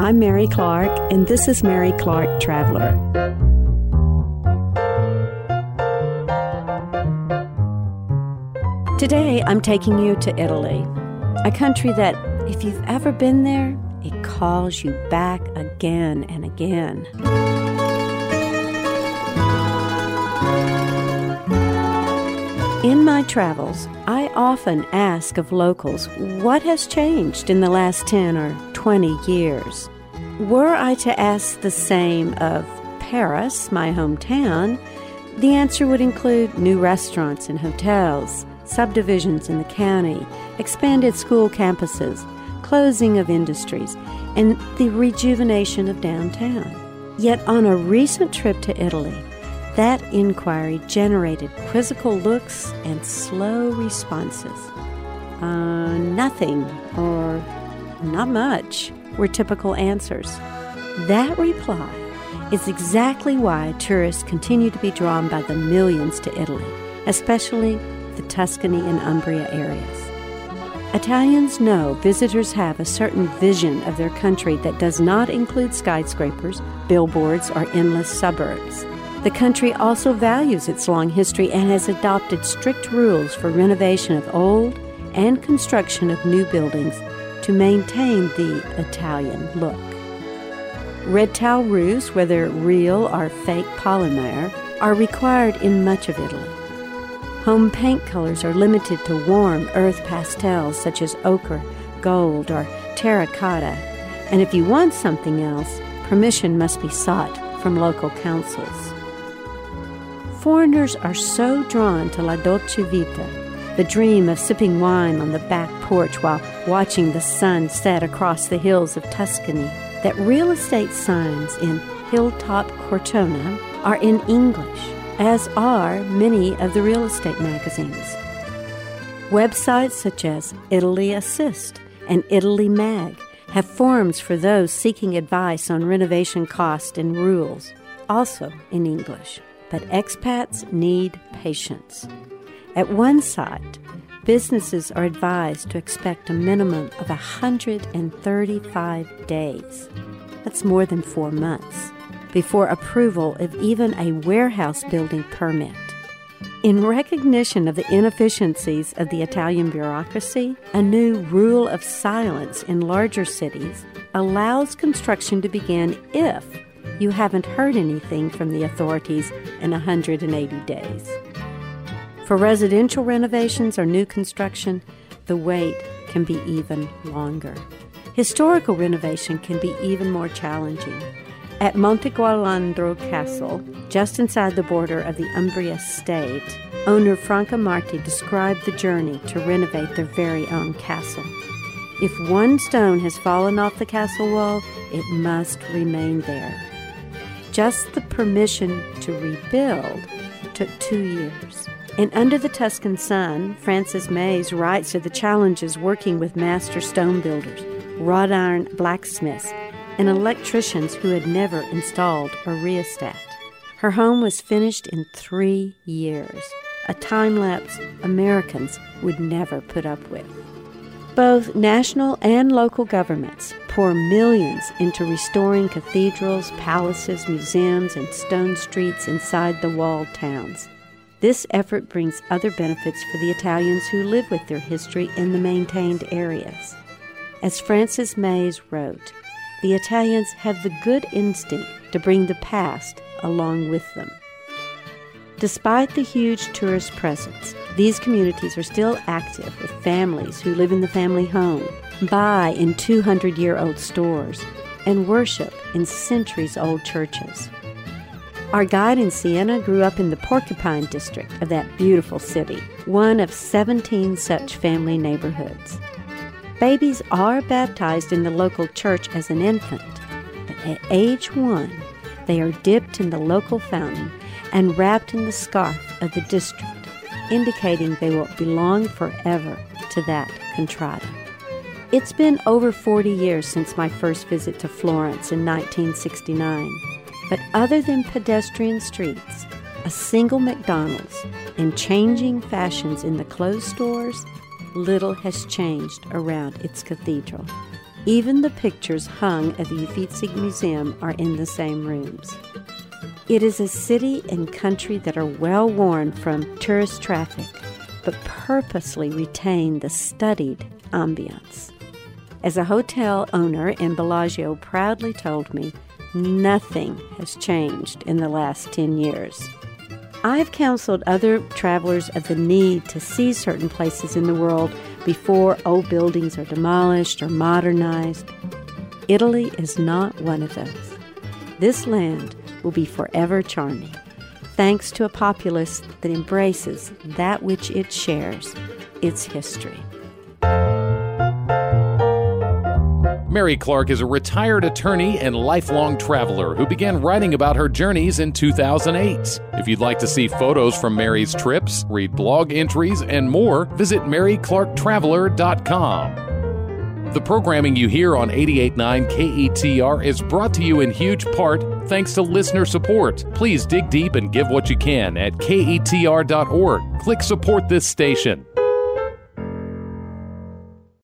I'm Mary Clark, and this is Mary Clark Traveler. Today, I'm taking you to Italy, a country that, if you've ever been there, it calls you back again and again. In my travels, I often ask of locals what has changed in the last 10 or 20 years. Were I to ask the same of Paris, my hometown, the answer would include new restaurants and hotels, subdivisions in the county, expanded school campuses, closing of industries, and the rejuvenation of downtown. Yet on a recent trip to Italy, that inquiry generated quizzical looks and slow responses. Nothing or not much were typical answers. That reply is exactly why tourists continue to be drawn by the millions to Italy, especially the Tuscany and Umbria areas. Italians know visitors have a certain vision of their country that does not include skyscrapers, billboards, or endless suburbs. The country also values its long history and has adopted strict rules for renovation of old and construction of new buildings to maintain the Italian look. Red tile roofs, whether real or fake polymer, are required in much of Italy. Home paint colors are limited to warm earth pastels such as ochre, gold, or terracotta, and if you want something else, permission must be sought from local councils. Foreigners are so drawn to La Dolce Vita, the dream of sipping wine on the back porch while watching the sun set across the hills of Tuscany, that real estate signs in Hilltop Cortona are in English, as are many of the real estate magazines. Websites such as Italy Assist and Italy Mag have forums for those seeking advice on renovation costs and rules, also in English. But expats need patience. At one site, businesses are advised to expect a minimum of 135 days. That's more than 4 months before approval of even a warehouse building permit. In recognition of the inefficiencies of the Italian bureaucracy, a new rule of silence in larger cities allows construction to begin if you haven't heard anything from the authorities in 180 days. For residential renovations or new construction, the wait can be even longer. Historical renovation can be even more challenging. At Monte Gualandro Castle, just inside the border of the Umbria state, owner Franca Marti described the journey to renovate their very own castle. If one stone has fallen off the castle wall, it must remain there. Just the permission to rebuild took 2 years. And under the Tuscan sun, Francis Mays writes of the challenges working with master stone builders, wrought iron blacksmiths, and electricians who had never installed a rheostat. Her home was finished in 3 years, a time-lapse Americans would never put up with. Both national and local governments pour millions into restoring cathedrals, palaces, museums, and stone streets inside the walled towns. This effort brings other benefits for the Italians who live with their history in the maintained areas. As Francis Mays wrote, the Italians have the good instinct to bring the past along with them. Despite the huge tourist presence, these communities are still active with families who live in the family home, buy in 200-year-old stores, and worship in centuries-old churches. Our guide in Siena grew up in the Porcupine district of that beautiful city, one of 17 such family neighborhoods. Babies are baptized in the local church as an infant, but at age 1, they are dipped in the local fountain and wrapped in the scarf of the district, indicating they will belong forever to that contrada. It's been over 40 years since my first visit to Florence in 1969, but other than pedestrian streets, a single McDonald's, and changing fashions in the closed stores, little has changed around its cathedral. Even the pictures hung at the Uffizi Museum are in the same rooms. It is a city and country that are well worn from tourist traffic, but purposely retain the studied ambiance. As a hotel owner in Bellagio proudly told me, nothing has changed in the last 10 years. I have counseled other travelers of the need to see certain places in the world before old buildings are demolished or modernized. Italy is not one of those. This land will be forever charming, thanks to a populace that embraces that which it shares, its history. Mary Clark is a retired attorney and lifelong traveler who began writing about her journeys in 2008. If you'd like to see photos from Mary's trips, read blog entries, and more, visit MaryClarkTraveler.com. The programming you hear on 88.9 KETR is brought to you in huge part thanks to listener support. Please dig deep and give what you can at KETR.org. Click Support this station.